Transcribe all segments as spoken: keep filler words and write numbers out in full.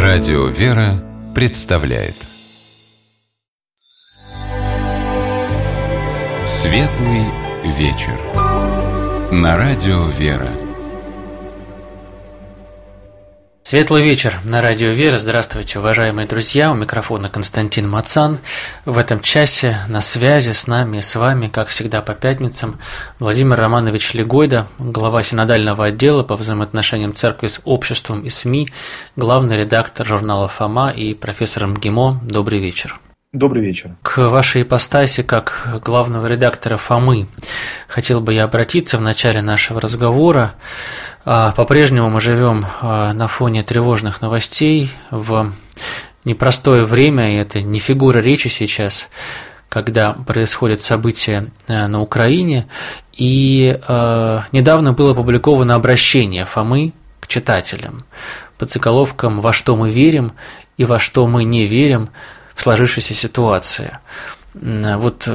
Радио «Вера» представляет Светлый вечер на Радио «Вера». Светлый вечер на Радио «Вера». Здравствуйте, уважаемые друзья. У микрофона Константин Мацан. В этом часе на связи с нами и с вами, как всегда по пятницам, Владимир Романович Легойда, глава синодального отдела по взаимоотношениям церкви с обществом и СМИ, главный редактор журнала «Фома» и профессор МГИМО. Добрый вечер. Добрый вечер. К вашей ипостаси, как главного редактора «Фомы», хотел бы я обратиться в начале нашего разговора. По-прежнему мы живем на фоне тревожных новостей в непростое время, и это не фигура речи сейчас, когда происходят события на Украине. И недавно было опубликовано обращение Фомы к читателям под заголовком «Во что мы верим и во что мы не верим в сложившейся ситуации». Вот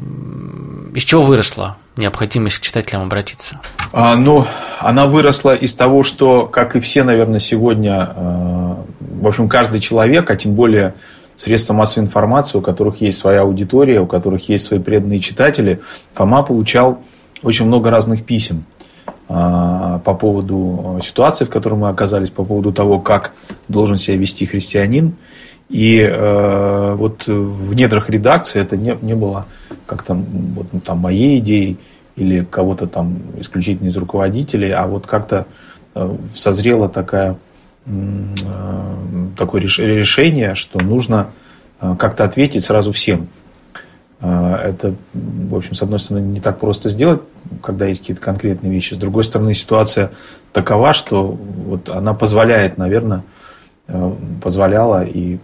из чего выросла необходимость к читателям обратиться? А, ну, она выросла из того, что, как и все, наверное, сегодня, в общем, каждый человек, а тем более средства массовой информации, у которых есть своя аудитория, у которых есть свои преданные читатели, Фома получал очень много разных писем по поводу ситуации, в которой мы оказались, по поводу того, как должен себя вести христианин. И э, вот в недрах редакции это не, не было как-то вот, там, моей идеей или кого-то там исключительно из руководителей, а вот как-то э, созрело такая, э, такое решение, что нужно э, как-то ответить сразу всем. Э, это, в общем, с одной стороны, не так просто сделать, когда есть какие-то конкретные вещи. С другой стороны, ситуация такова, что вот она позволяет, наверное, позволяла и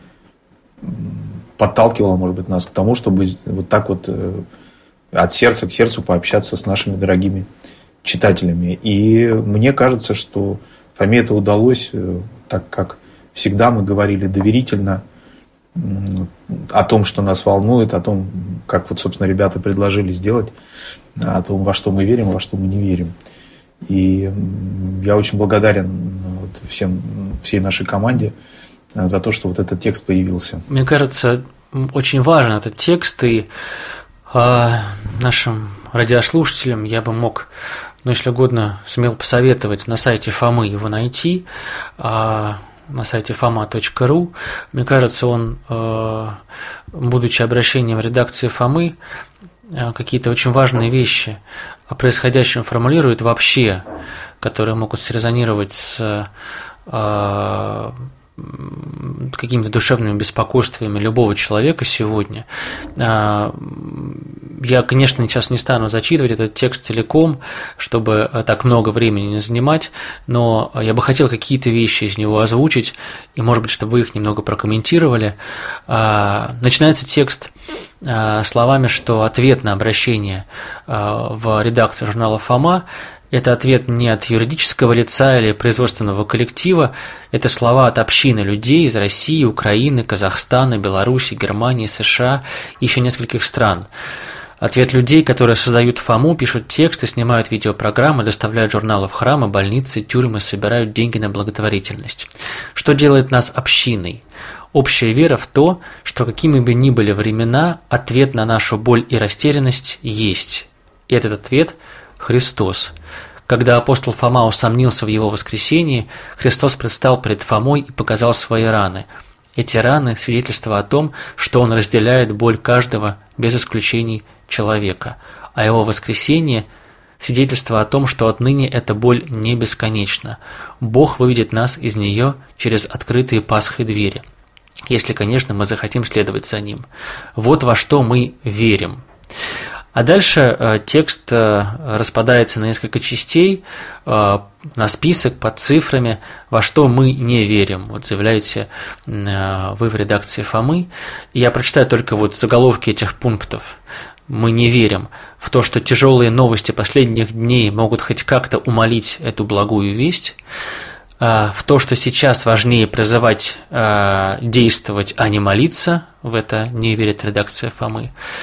подталкивала, может быть, нас к тому, чтобы вот так вот от сердца к сердцу пообщаться с нашими дорогими читателями. И мне кажется, что Фоме это удалось, так как всегда мы говорили доверительно о том, что нас волнует, о том, как вот, собственно, ребята предложили сделать, о том, во что мы верим, во что мы не верим. И я очень благодарен вот всем, всей нашей команде за то, что вот этот текст появился. Мне кажется, очень важен этот текст, и э, нашим радиослушателям я бы мог, ну, если угодно, смело посоветовать на сайте Фомы его найти, э, на сайте фома точка ру. Мне кажется, он, э, будучи обращением редакции Фомы, какие-то очень важные вещи о происходящем формулирует вообще, которые могут срезонировать с э, какими-то душевными беспокойствами любого человека сегодня. Я, конечно, сейчас не стану зачитывать этот текст целиком, чтобы так много времени не занимать, но я бы хотел какие-то вещи из него озвучить, и, может быть, чтобы вы их немного прокомментировали. Начинается текст словами, что ответ на обращение в редакцию журнала «Фома» — это ответ не от юридического лица или производственного коллектива, это слова от общины людей из России, Украины, Казахстана, Беларуси, Германии, США и еще нескольких стран. Ответ людей, которые создают Фому, пишут тексты, снимают видеопрограммы, доставляют журналы в храмы, больницы, тюрьмы, собирают деньги на благотворительность. Что делает нас общиной? Общая вера в то, что какими бы ни были времена, ответ на нашу боль и растерянность есть. И этот ответ – Христос. Когда апостол Фома усомнился в его воскресении, Христос предстал пред Фомой и показал свои раны. Эти раны – свидетельство о том, что он разделяет боль каждого, без исключений, человека, а его воскресение – свидетельство о том, что отныне эта боль не бесконечна. Бог выведет нас из нее через открытые Пасхой двери, если, конечно, мы захотим следовать за ним. Вот во что мы верим. А дальше э, текст э, распадается на несколько частей, э, на список под цифрами, во что мы не верим. Вот заявляете э, вы в редакции Фомы. Я прочитаю только вот заголовки этих пунктов. Мы не верим в то, что тяжелые новости последних дней могут хоть как-то умалить эту благую весть. Э, в то, что сейчас важнее призывать э, действовать, а не молиться. В это не верит редакция Фомы.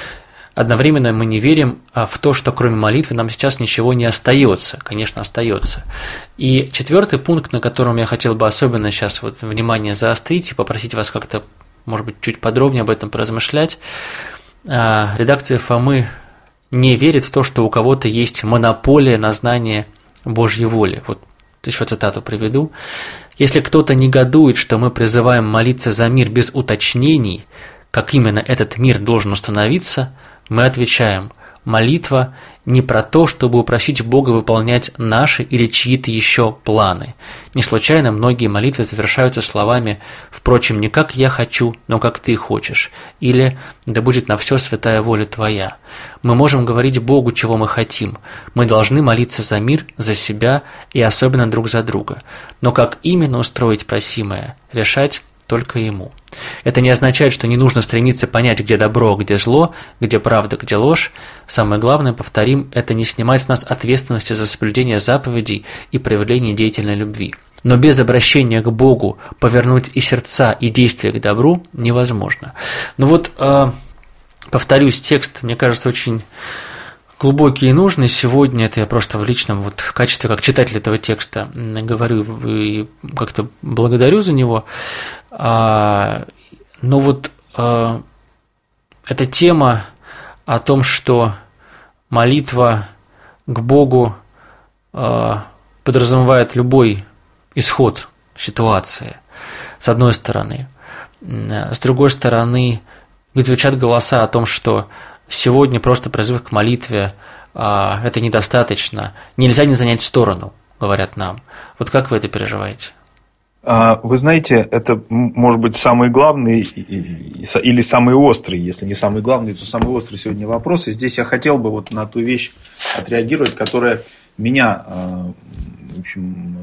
одновременно мы не верим в то, что кроме молитвы нам сейчас ничего не остается. Конечно, остается. И четвертый пункт, на котором я хотел бы особенно сейчас вот внимание заострить и попросить вас как-то, может быть, чуть подробнее об этом поразмышлять. Редакция Фомы не верит в то, что у кого-то есть монополия на знание Божьей воли. Вот еще цитату приведу. «Если кто-то негодует, что мы призываем молиться за мир без уточнений, как именно этот мир должен установиться, мы отвечаем: молитва не про то, чтобы упросить Бога выполнять наши или чьи-то еще планы. Не случайно многие молитвы завершаются словами «впрочем, не как я хочу, но как ты хочешь» или «да будет на все святая воля твоя». Мы можем говорить Богу, чего мы хотим. Мы должны молиться за мир, за себя и особенно друг за друга. Но как именно устроить просимое, решать только Ему. Это не означает, что не нужно стремиться понять, где добро, где зло, где правда, где ложь. Самое главное, повторим, это не снимать с нас ответственности за соблюдение заповедей и проявление деятельной любви. Но без обращения к Богу повернуть и сердца, и действия к добру невозможно. Ну вот, повторюсь, текст, мне кажется, очень глубокий и нужный. Сегодня это я просто в личном вот в качестве как читатель этого текста говорю и как-то благодарю за него. Но вот эта тема о том, что молитва к Богу подразумевает любой исход ситуации, с одной стороны. С другой стороны, ведь звучат голоса о том, что сегодня просто призыв к молитве а, это недостаточно, нельзя не занять сторону, говорят нам. Вот как вы это переживаете? Вы знаете, это может быть самый главный или самый острый, если не самый главный, то самый острый сегодня вопрос. И здесь я хотел бы вот на ту вещь отреагировать, которая меня, в общем,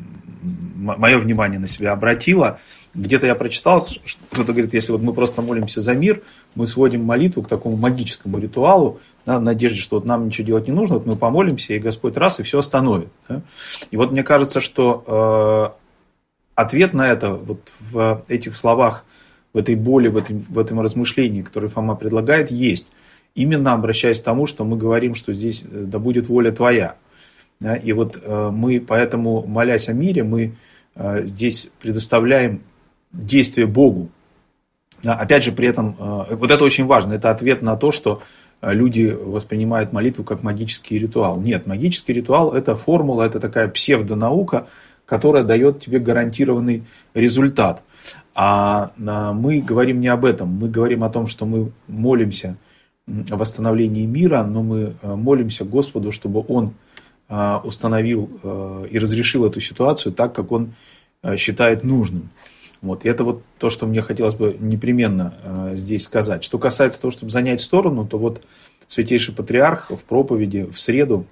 мое внимание на себя обратила. Где-то я прочитал, кто-то говорит, если вот мы просто молимся за мир, мы сводим молитву к такому магическому ритуалу, да, в надежде, что вот нам ничего делать не нужно, вот мы помолимся, и Господь раз, и все остановит. Да? И вот мне кажется, что э, ответ на это вот в этих словах, в этой боли, в этом, в этом размышлении, которое Фома предлагает, есть. Именно обращаясь к тому, что мы говорим, что здесь да будет воля твоя. Да? И вот э, мы, поэтому, молясь о мире, мы э, здесь предоставляем действие Богу. Опять же, при этом, вот это очень важно, это ответ на то, что люди воспринимают молитву как магический ритуал. Нет, магический ритуал – это формула, это такая псевдонаука, которая дает тебе гарантированный результат. А мы говорим не об этом, мы говорим о том, что мы молимся о восстановлении мира, но мы молимся Господу, чтобы Он установил и разрешил эту ситуацию так, как Он считает нужным. Вот. И это вот то, что мне хотелось бы непременно э, здесь сказать. Что касается того, чтобы занять сторону, то вот Святейший Патриарх в проповеди в среду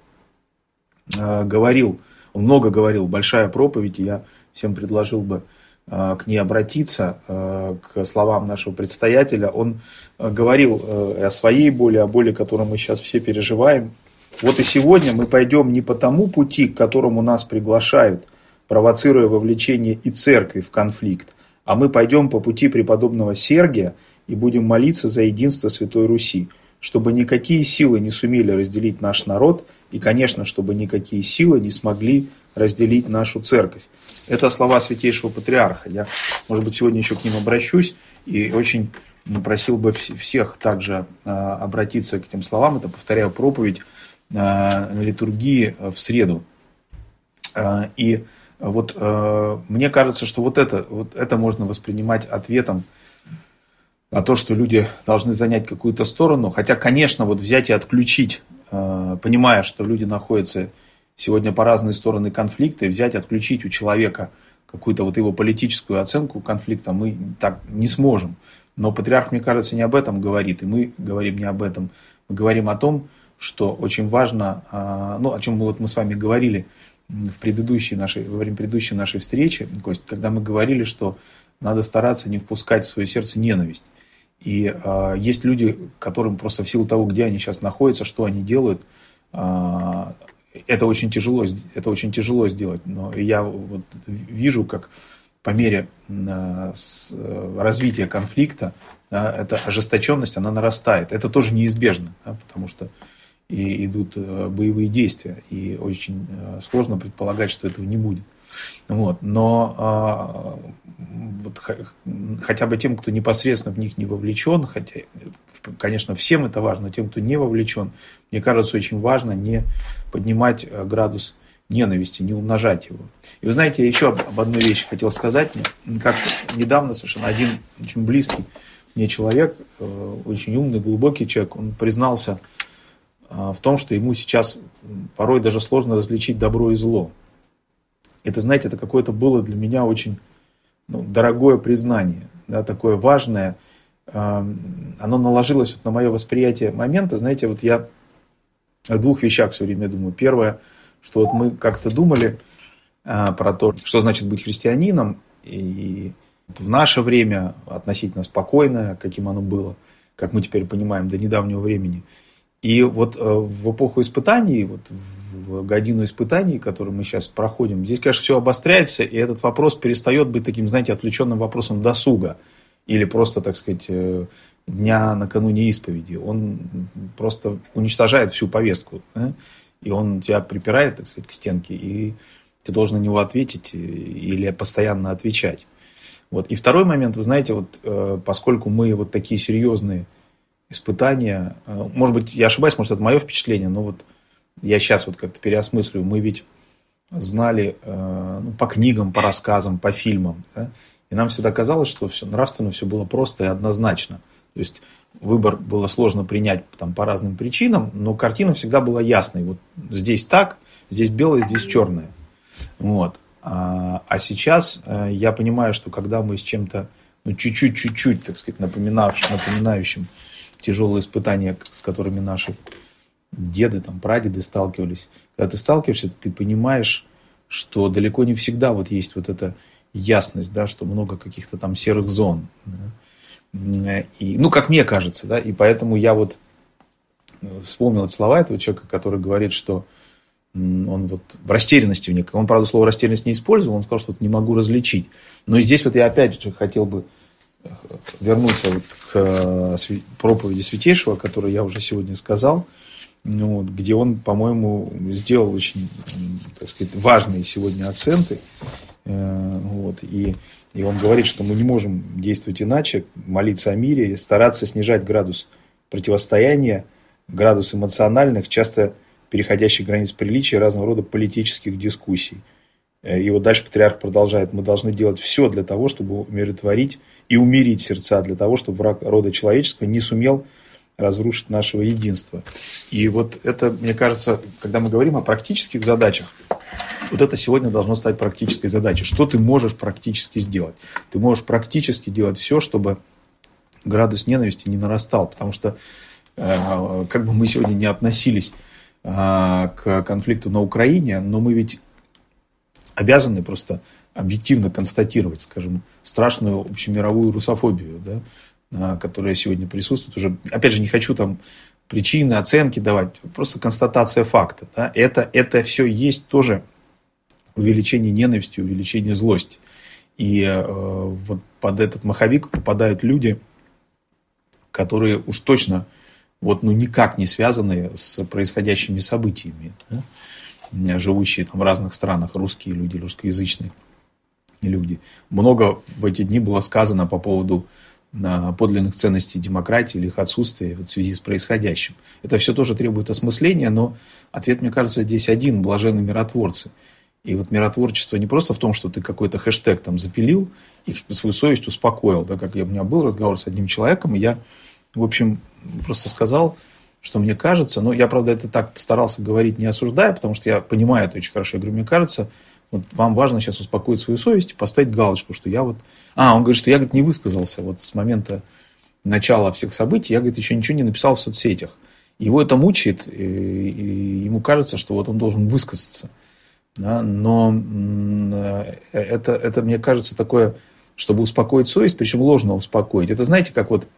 э, говорил, он много говорил, большая проповедь, и я всем предложил бы э, к ней обратиться, э, к словам нашего предстоятеля. Он э, говорил э, о своей боли, о боли, которую мы сейчас все переживаем. Вот и сегодня мы пойдем не по тому пути, к которому нас приглашают, провоцируя вовлечение и церкви в конфликт, а мы пойдем по пути преподобного Сергия и будем молиться за единство Святой Руси, чтобы никакие силы не сумели разделить наш народ и, конечно, чтобы никакие силы не смогли разделить нашу церковь. Это слова Святейшего Патриарха. Я, может быть, сегодня еще к ним обращусь и очень просил бы всех также обратиться к этим словам. Это, повторяю, проповедь на литургии в среду. И Вот э, мне кажется, что вот это, вот это можно воспринимать ответом на то, что люди должны занять какую-то сторону. Хотя, конечно, вот взять и отключить, э, понимая, что люди находятся сегодня по разные стороны конфликта, и взять и отключить у человека какую-то вот его политическую оценку конфликта мы так не сможем. Но Патриарх, мне кажется, не об этом говорит, и мы говорим не об этом. Мы говорим о том, что очень важно, э, ну, о чем мы, вот мы с вами говорили, в предыдущей нашей, во время предыдущей нашей встречи, когда мы говорили, что надо стараться не впускать в свое сердце ненависть. И э, есть люди, которым просто в силу того, где они сейчас находятся, что они делают, э, это очень тяжело, это очень тяжело сделать. Но я вот вижу, как по мере развития конфликта, да, эта ожесточенность, она нарастает. Это тоже неизбежно, да, потому что и идут боевые действия, и очень сложно предполагать, что этого не будет. Вот. Но вот, хотя бы тем, кто непосредственно в них не вовлечен, хотя, конечно, всем это важно, но тем, кто не вовлечен, мне кажется, очень важно не поднимать градус ненависти, не умножать его. И вы знаете, я еще об одной вещи хотел сказать. Мне как недавно совершенно один очень близкий мне человек, очень умный, глубокий человек, он признался в том, что ему сейчас порой даже сложно различить добро и зло. Это, знаете, это какое-то было для меня очень ну, дорогое признание, да, такое важное. Оно наложилось вот на мое восприятие момента. Знаете, вот я о двух вещах все время думаю. Первое, что вот мы как-то думали а, про то, что значит быть христианином, и в наше время относительно спокойное, каким оно было, как мы теперь понимаем, до недавнего времени. И вот а, в эпоху испытаний, вот в годину испытаний, которую мы сейчас проходим, здесь, конечно, все обостряется, и этот вопрос перестает быть таким, знаете, отвлеченным вопросом досуга или просто, так сказать, дня накануне исповеди. Он просто уничтожает всю повестку, да? И он тебя припирает, так сказать, к стенке, и ты должен на него ответить или постоянно отвечать. Вот. И второй момент, вы знаете, вот, поскольку мы вот такие серьезные испытания, может быть, я ошибаюсь, может, это мое впечатление, но вот я сейчас вот как-то переосмысливаю, мы ведь знали ну, по книгам, по рассказам, по фильмам, да? И нам всегда казалось, что все нравственно, все было просто и однозначно. То есть выбор было сложно принять там, по разным причинам, но картина всегда была ясной. Вот здесь так, здесь белое, здесь черное. Вот. А, а сейчас я понимаю, что когда мы с чем-то ну, чуть-чуть, чуть-чуть, так сказать, напоминавшим, напоминающим тяжелые испытания, с которыми наши деды, там, прадеды сталкивались, когда ты сталкиваешься, ты понимаешь, что далеко не всегда вот есть вот эта ясность, да, что много каких-то там серых зон. Да. И, ну, как мне кажется, да, и поэтому я вот вспомнил эти слова этого человека, который говорит, что он вот в растерянности в некой. Он, правда, слово растерянность не использовал, он сказал, что вот не могу различить. Но и здесь вот я опять же хотел бы вернуться вот к проповеди Святейшего, которую я уже сегодня сказал, ну, вот, где он, по-моему, сделал очень, так сказать, важные сегодня акценты. Вот, и, и он говорит, что мы не можем действовать иначе, молиться о мире, стараться снижать градус противостояния, градус эмоциональных, часто переходящих границ приличия, разного рода политических дискуссий. И вот дальше патриарх продолжает: мы должны делать все для того, чтобы умиротворить и умирить сердца, для того, чтобы враг рода человеческого не сумел разрушить нашего единства. И вот это, мне кажется, когда мы говорим о практических задачах, вот это сегодня должно стать практической задачей. Что ты можешь практически сделать? Ты можешь практически делать все, чтобы градус ненависти не нарастал. Потому что, как бы мы сегодня не относились к конфликту на Украине, но мы ведь обязаны просто объективно констатировать, скажем, страшную общемировую русофобию, да, которая сегодня присутствует. Уже, опять же, не хочу там причины, оценки давать, просто констатация факта. Да. Это, это все есть тоже увеличение ненависти, увеличение злости. И э, вот под этот маховик попадают люди, которые уж точно вот, ну, никак не связаны с происходящими событиями. Да? Живущие там в разных странах, русские люди, русскоязычные люди. Много в эти дни было сказано по поводу подлинных ценностей демократии или их отсутствия в связи с происходящим. Это все тоже требует осмысления, но ответ, мне кажется, здесь один: блаженны миротворцы. И вот миротворчество не просто в том, что ты какой-то хэштег там запилил и свою совесть успокоил. Да, как я, у меня был разговор с одним человеком, и я, в общем, просто сказал, что мне кажется, но я, правда, это так старался говорить, не осуждая, потому что я понимаю это очень хорошо. Я говорю, мне кажется, вот вам важно сейчас успокоить свою совесть и поставить галочку, что я вот... А, он говорит, что я, говорит, не высказался вот с момента начала всех событий, я, говорит, еще ничего не написал в соцсетях. Его это мучает, и ему кажется, что вот он должен высказаться. Да, но это, это, мне кажется, такое, чтобы успокоить совесть, причем ложно успокоить. Это, знаете, как вот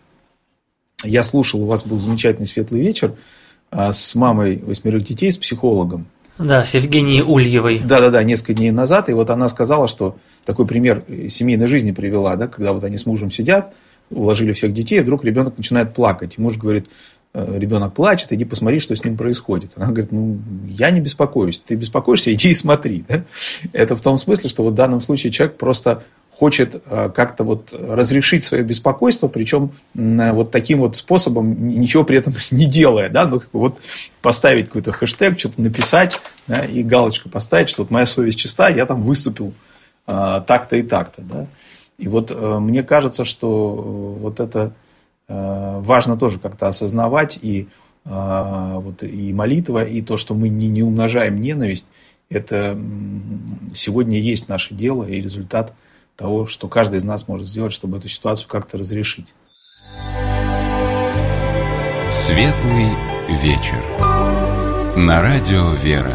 я слушал, у вас был замечательный светлый вечер с мамой восьмерых детей, с психологом. Да, с Евгенией Ульевой. Да-да-да, несколько дней назад. И вот она сказала, что такой пример семейной жизни привела, да, когда вот они с мужем сидят, уложили всех детей, и вдруг ребенок начинает плакать. И муж говорит: ребенок плачет, иди посмотри, что с ним происходит. Она говорит: ну, я не беспокоюсь. Ты беспокоишься, иди и смотри. Да? Это в том смысле, что вот в данном случае человек просто хочет как-то вот разрешить свое беспокойство, причем вот таким вот способом, ничего при этом не делая. Да? Ну, как бы вот поставить какой-то хэштег, что-то написать, да, и галочку поставить, что вот моя совесть чиста, я там выступил а, так-то и так-то. Да? И вот а, мне кажется, что вот это а, важно тоже как-то осознавать, и, а, вот, и молитва, и то, что мы не, не умножаем ненависть, это сегодня есть наше дело и результат того, что каждый из нас может сделать, чтобы эту ситуацию как-то разрешить. Светлый вечер. На радио «Вера».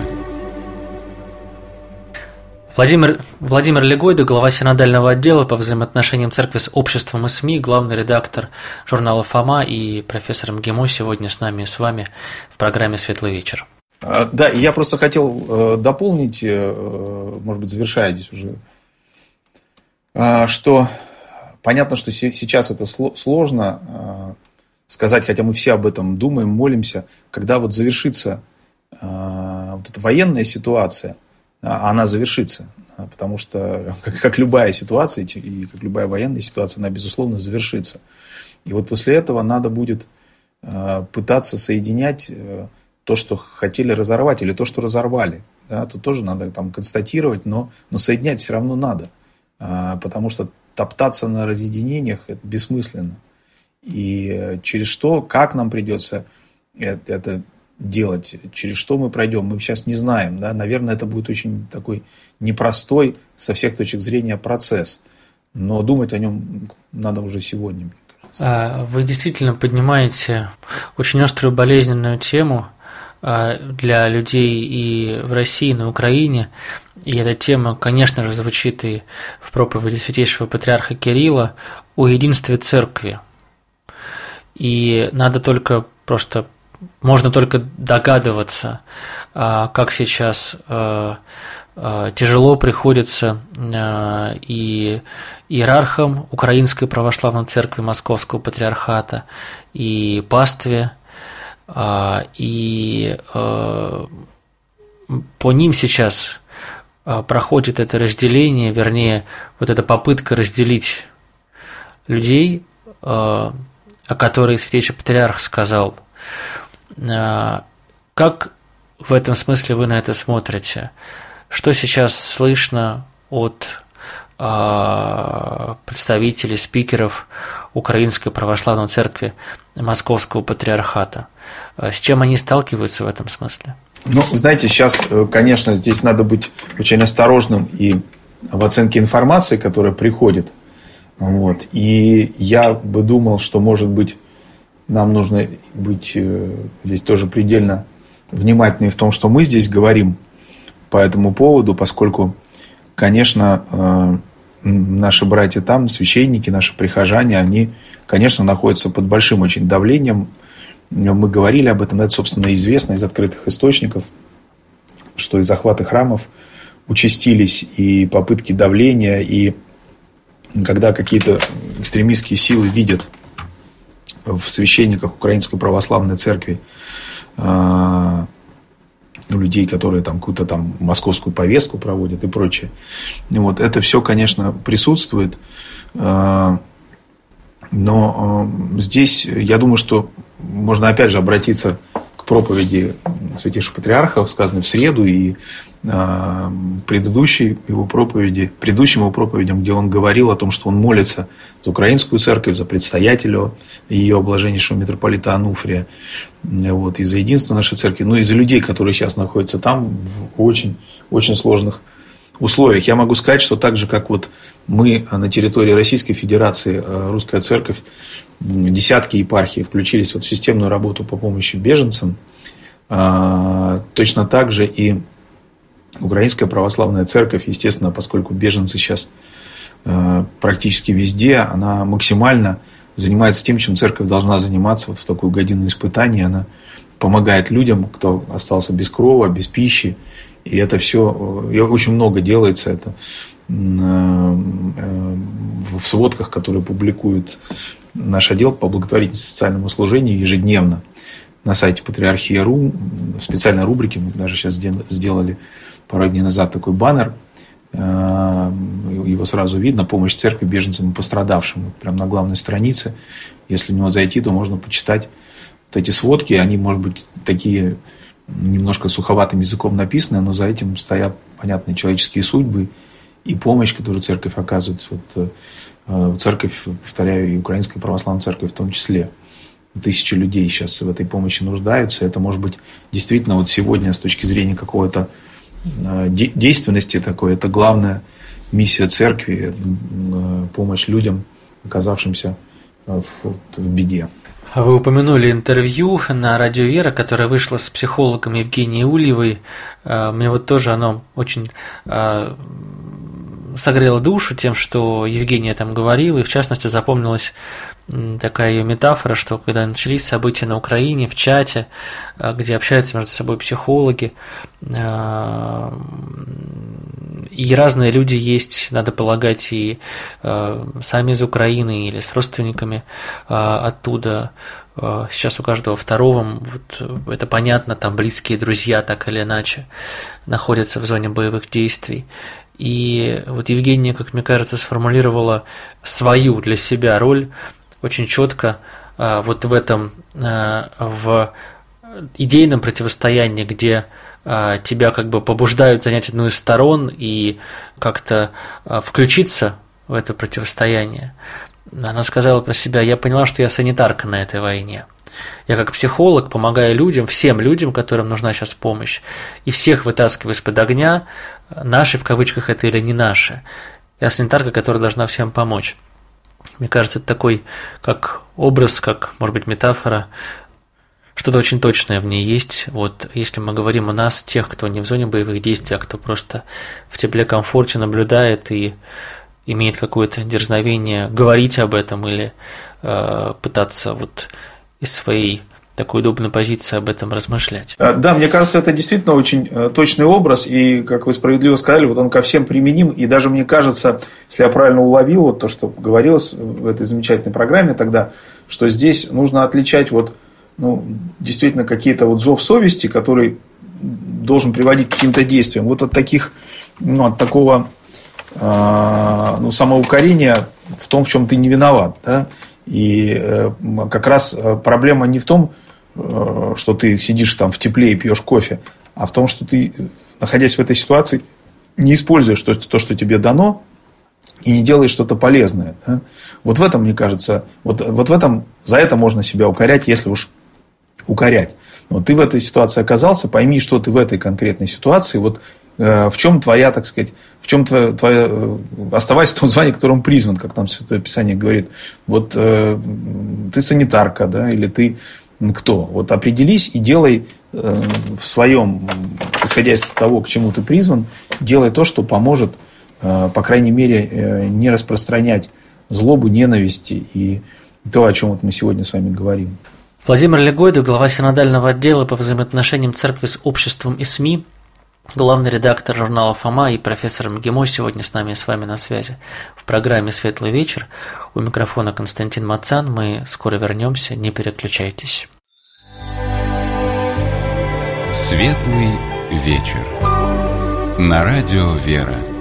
Владимир, Владимир Легойда, глава синодального отдела по взаимоотношениям церкви с обществом и СМИ, главный редактор журнала «Фома», и профессор МГИМО сегодня с нами и с вами в программе «Светлый вечер». Да, и я просто хотел дополнить, может быть, завершая здесь уже, что понятно, что сейчас это сложно сказать, хотя мы все об этом думаем, молимся, когда вот завершится вот эта военная ситуация, она завершится, потому что, как, как любая ситуация, и как любая военная ситуация, она, безусловно, завершится. И вот после этого надо будет пытаться соединять то, что хотели разорвать, или то, что разорвали. Да, тут тоже надо там констатировать, но, но соединять все равно надо. Потому что топтаться на разъединениях – это бессмысленно. И через что, как нам придется это, это делать, через что мы пройдем, мы сейчас не знаем. Да? Наверное, это будет очень такой непростой со всех точек зрения процесс. Но думать о нем надо уже сегодня, мне кажется. Вы действительно поднимаете очень острую болезненную тему для людей и в России, и на Украине. И эта тема, конечно же, звучит и в проповеди святейшего патриарха Кирилла о единстве церкви. И надо только просто, можно только догадываться, как сейчас тяжело приходится и иерархам Украинской православной церкви Московского патриархата, и пастве, и по ним сейчас проходит это разделение, вернее, вот эта попытка разделить людей, о которой святейший патриарх сказал. Как в этом смысле вы на это смотрите? Что сейчас слышно от представителей, спикеров Украинской православной церкви Московского патриархата? С чем они сталкиваются в этом смысле? Ну, знаете, сейчас, конечно, здесь надо быть очень осторожным и в оценке информации, которая приходит. Вот. И я бы думал, что, может быть, нам нужно быть здесь тоже предельно внимательны в том, что мы здесь говорим по этому поводу, поскольку, конечно, наши братья там, священники, наши прихожане, они, конечно, находятся под большим очень давлением. Мы говорили об этом, это, собственно, известно из открытых источников, что и захваты храмов участились, и попытки давления, и когда какие-то экстремистские силы видят в священниках Украинской православной церкви э, людей, которые там какую-то там московскую повестку проводят и прочее. Вот, это все, конечно, присутствует. Э, но э, здесь, я думаю, что можно опять же обратиться к проповеди святейшего патриарха, сказанной в среду, и э, предыдущей его проповеди, предыдущим его проповедям, где он говорил о том, что он молится за украинскую церковь, за предстоятеля ее блаженнейшего митрополита Ануфрия, вот, и за единство нашей церкви, ну и за людей, которые сейчас находятся там в очень, очень сложных условиях. Я могу сказать, что так же, как вот мы на территории Российской Федерации, Русская Церковь, десятки епархий включились вот в системную работу по помощи беженцам, точно так же и Украинская Православная Церковь, естественно, поскольку беженцы сейчас практически везде, она максимально занимается тем, чем церковь должна заниматься вот в такую годину испытаний. Она помогает людям, кто остался без крова, без пищи. И это все, и очень много делается это в сводках, которые публикует наш отдел по благотворительности и социальному служению ежедневно на сайте Патриархия точка ру, в специальной рубрике. Мы даже сейчас сделали пару дней назад такой баннер. Его сразу видно. Помощь церкви беженцам и пострадавшим. Прямо на главной странице. Если в него зайти, то можно почитать вот эти сводки. Они, может быть, такие немножко суховатым языком написаны, но за этим стоят понятные человеческие судьбы и помощь, которую церковь оказывает. Вот, церковь, повторяю, и Украинская православная церковь в том числе. Тысячи людей сейчас в этой помощи нуждаются. Это, может быть, действительно вот сегодня с точки зрения какого-то действенности такой, это главная миссия церкви, помощь людям, оказавшимся в, в беде. Вы упомянули интервью на радио «Вера», которое вышло с психологом Евгенией Ульевой. Мне вот тоже оно очень согрело душу тем, что Евгения там говорила, и в частности запомнилась такая ее метафора, что когда начались события на Украине, в чате, где общаются между собой психологи, и разные люди есть, надо полагать, и сами из Украины, или с родственниками оттуда. Сейчас у каждого второго, вот, это понятно, там близкие друзья так или иначе находятся в зоне боевых действий. И вот Евгения, как мне кажется, сформулировала свою для себя роль очень четко вот в этом, в идейном противостоянии, где тебя как бы побуждают занять одну из сторон и как-то включиться в это противостояние. Она сказала про себя: я поняла, что я санитарка на этой войне. Я как психолог помогаю людям, всем людям, которым нужна сейчас помощь, и всех вытаскиваю из-под огня, наши в кавычках это или не наши. Я санитарка, которая должна всем помочь. Мне кажется, это такой, как образ, как, может быть, метафора, что-то очень точное в ней есть. Вот если мы говорим о нас, тех, кто не в зоне боевых действий, а кто просто в тепле, комфорте наблюдает и имеет какое-то дерзновение говорить об этом или э, пытаться вот из своей такой удобной позиции об этом размышлять. Да, мне кажется, это действительно очень точный образ, и, как вы справедливо сказали, вот он ко всем применим, и даже мне кажется, если я правильно уловил вот то, что говорилось в этой замечательной программе тогда, что здесь нужно отличать вот, ну, действительно какие-то вот зов совести, который должен приводить к каким-то действиям, вот от таких, ну, от такого ну, самоукорения в том, в чем ты не виноват, да? И как раз проблема не в том, что ты сидишь там в тепле и пьешь кофе, а в том, что ты, находясь в этой ситуации, не используешь то, то что тебе дано, и не делаешь что-то полезное. Да? Вот в этом, мне кажется, вот, вот в этом, за это можно себя укорять, если уж укорять. Но ты в этой ситуации оказался, пойми, что ты в этой конкретной ситуации, вот в чем твоя, так сказать, в чем твоя, твоя оставайся в том звании, которым призван, как там Святое Писание говорит. Вот э, ты санитарка, да, или ты кто? Вот определись и делай э, в своем, исходя из того, к чему ты призван, делай то, что поможет, э, по крайней мере, э, не распространять злобу, ненависти и то, о чем вот мы сегодня с вами говорим. Владимир Легойда, глава синодального отдела по взаимоотношениям церкви с обществом и СМИ, главный редактор журнала «Фома» и профессор МГИМО сегодня с нами и с вами на связи в программе «Светлый вечер». У микрофона Константин Мацан. Мы скоро вернемся, не переключайтесь. Светлый вечер. На радио «Вера».